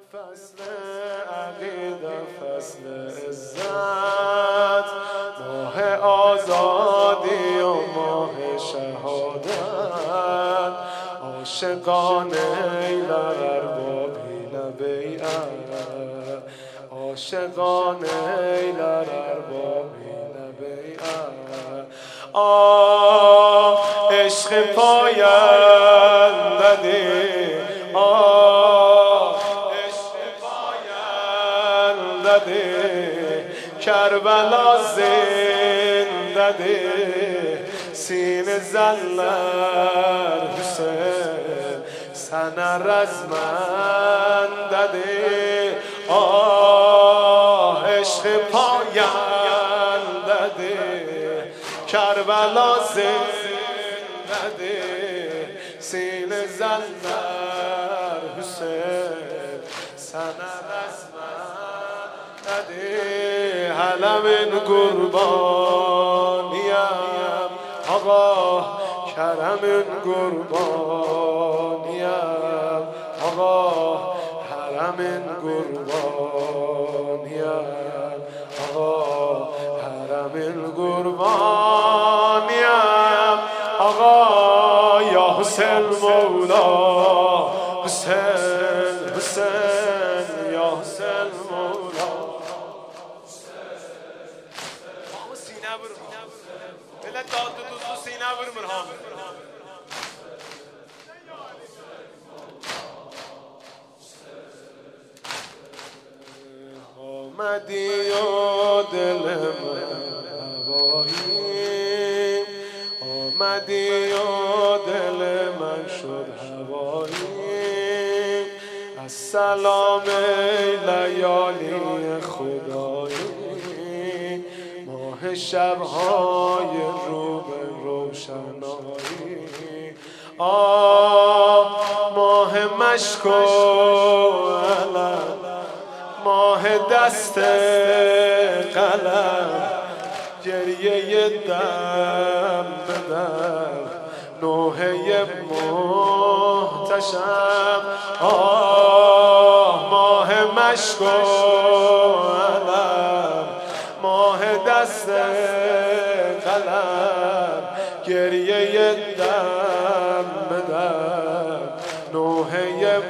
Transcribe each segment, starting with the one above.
فصل عقیده، فصل عزت، ماه آزادی و ماه شهادت، عاشقان ایلر اربابین بیعت، عاشقان ایلر اربابین بیعت. عشق پاینده دی، کربلا زنده دی، سینه زلر حسین سنه رزمنده دی. عشق پاینده دی، کربلا زنده دی، سینه زلر حسین سنه رزمنده دی. حلم قربانیم آقا، کرم قربانیم آقا، حرم قربانیم آقا، حرم قربانیم آقا. یا حسین مولا حسین، حسین یا حسین مولا. ملت داد دوستو سینه برمر ها. آمدی و دل من هوایی، آمدی و دل من شد هوایی. السلام لیالی خدایی، شبهای رو به روشنایی. ماه مشک و علم، ماه دست قلم، گریه دم به دم، نوحه محتشم. ماه مشک و علم، ماه دست قلم، گریه دم به دم، نوحه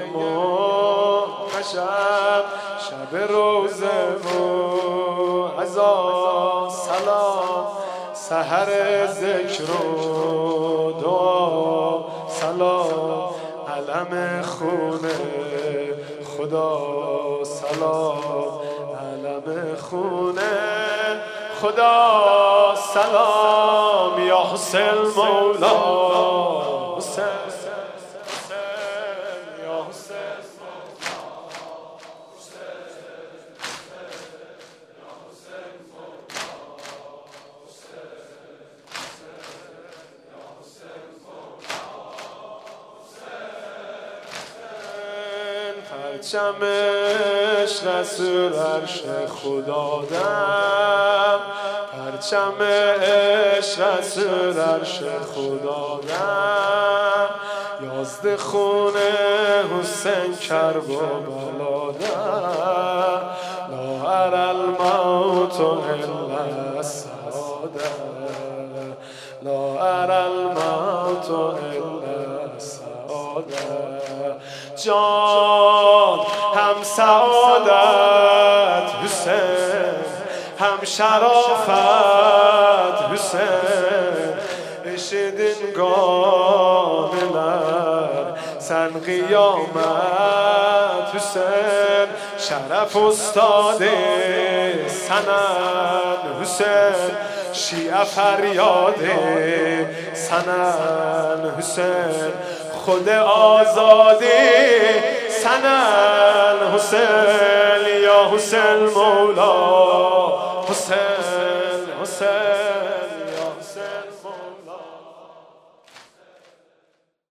محتشم. شب روزه و عزا سلام، سحر ذکر و دعا سلام، علم خونه خدا سلام، علم خونه خدا سلام. یا حسین مولا حسین، یا حسین پرچمش رسول عرش خدا دم، پرچمش رسول عرش خدا دم. یازد خونه حسین کرب و بلا دم، لا اری الموت الا السعاده، لا اری الموت الا السعاده. جان هم سعادت حسین، هم شرافت حسین. اشدین گانلر سن قیامت حسین. شرف استاد سنن حسین، شیعه فریاد سنن حسین. خود آزادی سنن حسین. یا حسین مولا حسین.